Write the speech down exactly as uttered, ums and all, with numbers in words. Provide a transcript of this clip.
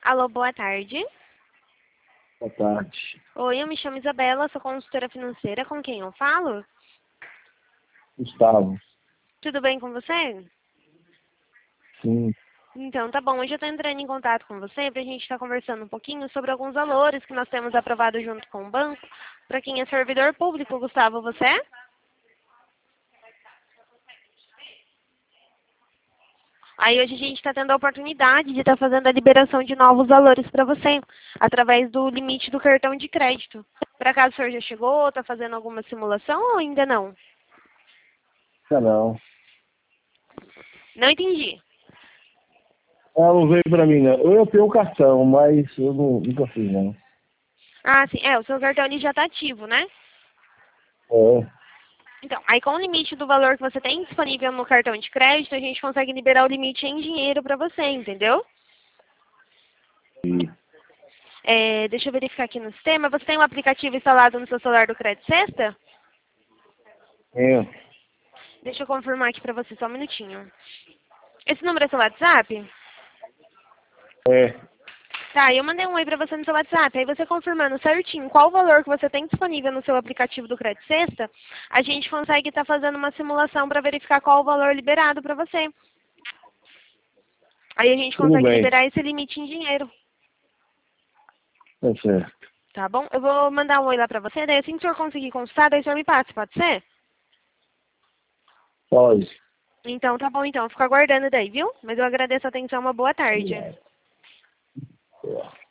Alô, boa tarde. Boa tarde. Oi, eu me chamo Isabela, sou consultora financeira. Com quem eu falo? Gustavo. Tudo bem com você? Sim. Então, tá bom. Hoje eu estou entrando em contato com você para a gente estar conversando um pouquinho sobre alguns valores que nós temos aprovado junto com o banco. Para quem é servidor público, Gustavo, você é? Aí hoje a gente está tendo a oportunidade de estar fazendo a liberação de novos valores para você, através do limite do cartão de crédito. Por acaso o senhor já chegou, está fazendo alguma simulação ou ainda não? Não, não. Não entendi. Ela não veio pra mim, não. Eu tenho o cartão, mas eu não, nunca fiz, não. Ah, sim. É, o seu cartão ele já está ativo, né? É. Então, aí com o limite do valor que você tem disponível no cartão de crédito, a gente consegue liberar o limite em dinheiro para você, entendeu? E, É, deixa eu verificar aqui no sistema. Você tem um aplicativo instalado no seu celular do Crédito Sexta? é. Deixa eu confirmar aqui para você, só um minutinho. Esse número é seu WhatsApp? É. Tá, eu mandei um oi pra você no seu WhatsApp. Aí você confirmando certinho qual o valor que você tem disponível no seu aplicativo do Crédito Sexta, a gente consegue estar fazendo uma simulação para verificar qual o valor liberado para você. Aí a gente Tudo consegue bem. liberar esse limite em dinheiro. Tá certo. Tá bom? Eu vou mandar um oi lá pra você, daí assim que o senhor conseguir consultar, daí o senhor me passa, pode ser? Pode. Então tá bom então, fico aguardando daí, viu? Mas eu agradeço a atenção, uma boa tarde. Obrigado. É.